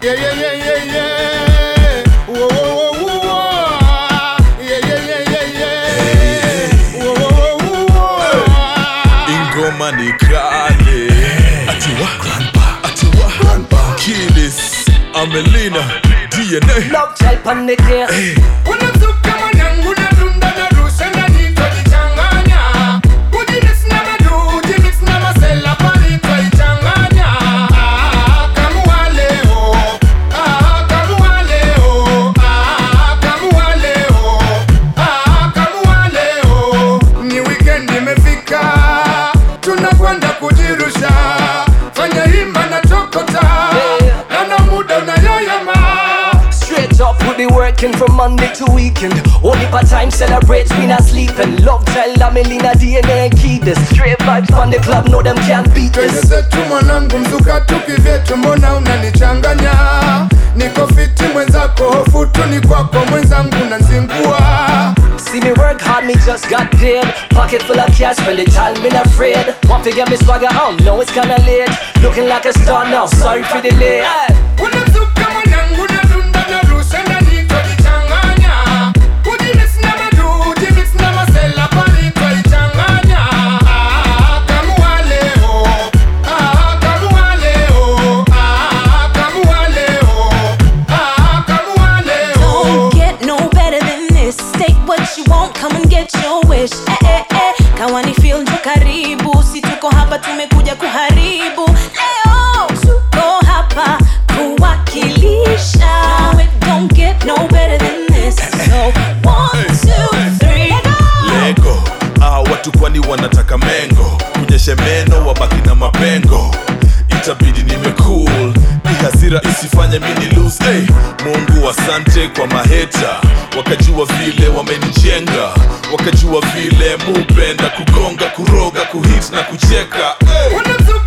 Yeah, yeah, yeah, yeah, yeah. Whoa, whoa, whoa, whoa. Yeah, yeah, yeah, yeah, yeah. Whoa, whoa, whoa, whoa. Ingoma ni kale. Atiwa grandpa Kidis Amelina DNA Love child panicking. Unamzuka mwanangu na dunda na rusha na nito jichanganya. Ujimix na madu, ujimix na masela pali twaichanganya. Kamua leo, kamua leo, kamua leo, kamua leo. Ni weekend imefika, tunakwenda kujirusha. Fanya himba na chokota, na muda unayoyama. Straight up, we be working from Monday to weekend. Only part time celebrate, we not sleeping. Love child, Amelina, DNA, Kidis. Straight vibes on the club, know them can't beat Twende this. zetu mwanangu mzuka tukivyetu, mbona unanichanganya? Niko fiti mwenzako, hofu tu ni kwako mwenzangu nanzingua. See me work hard, me just got paid. Pocket full of cash, spend the time, been afraid. Want to get me swagger on, know it's kinda late. Looking like a star now, sorry for the delay. Unamzuka mwanangu na dunda na rusha na nito jichanganya. Ujimix na madu, ujimix na masela pali twaichanganya. Kamua leo, kamua leo, kamua leo, kamua leo. Don't get no better than this. Take what you want, come and get your wish. Kawani feel njo karibu, si tuko hapa tumekuja kuharibu. Leo tuko hapa kuwakilisha. No, it don't get no better than this. So 1, 2, 3, Lego watu kwani wanataka mengo. Kunyeshe meno wabaki na mapengo. Itabidi nime cool, ni hasira isifanye mini lose. Hey, Mungu asante kwa maheta. Wakajua vile wamenijenga, wakajua vile mupenda kugonga, kuroga, kuhit na kucheka. Hey.